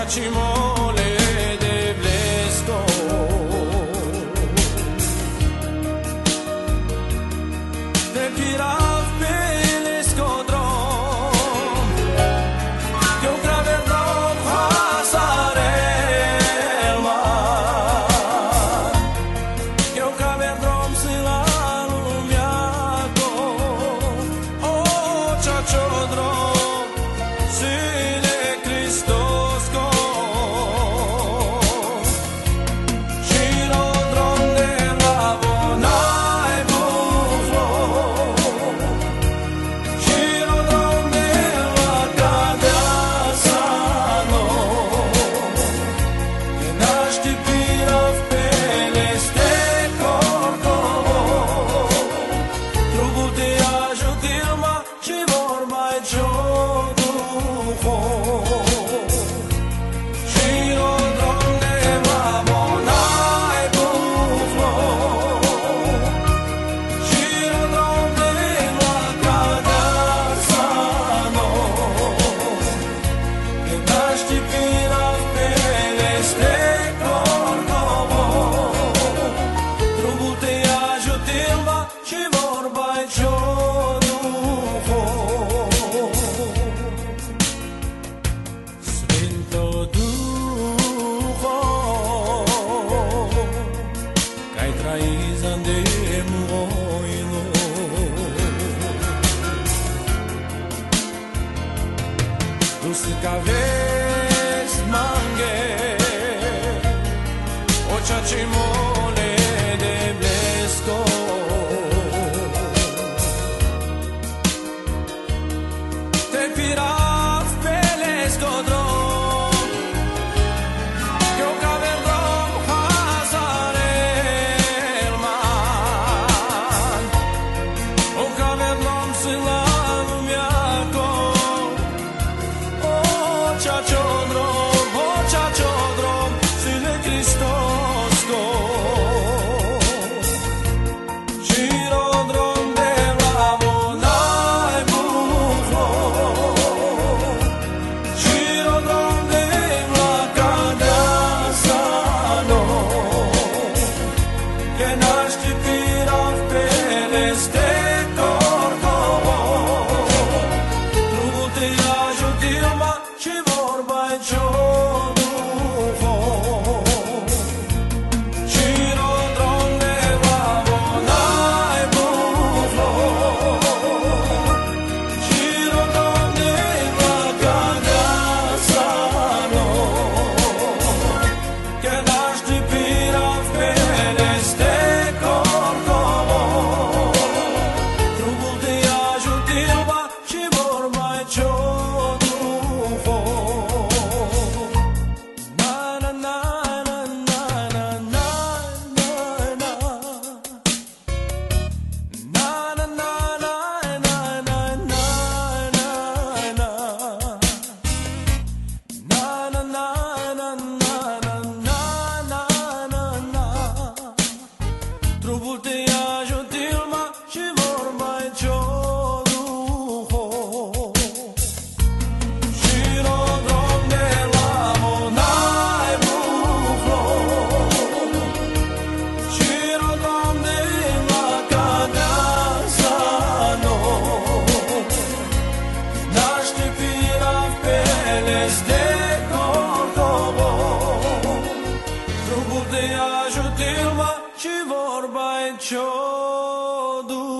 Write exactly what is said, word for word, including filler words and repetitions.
ci mole de blesco te pirav pele skodrom que o craverdom passarela que o craverdrom se lá no miaco oh chachodrom sile Christos ko Chirodrom de lavonai buflo Chirodrom de la cadasano que naști pirav peleste corcovo Trubul te ajutilma și vor mai cioduho Chirodrom de lavonai buflo Chirodrom de la cadasano que naști pirav peleste corcovo Trubul te ajutilma și vorba-i cioduho Sfânto Duho Cai traizan de muoilo Dus caves mange Ocha ci mole de blesco te pirav pele skodrom que o caverdrom hazarel man o caverdrom se la no miaco oh chachodrom oh chachodrom sile Christos ko Chirodrom de lavonai buflo Chirodrom de la cadasano que naști pirav peleste corcovo Trubul te ajutilma și vorba-i cioduho Chirodrom de lavonai buflo Chirodrom de la cadasano que naști pirav peleste corcovo Trubul te ajutilma și vorba-i cioduho Na na na na na na na na na Na na na na na na na na na Na na na na na na na na na na Trubul te ajutilma și vorba-i cioduho Chirodrom de lavonai buflo Chirodrom de la cadasano naști pirav peleste corcovo Trubul te ajutilma și vorba-i cioduho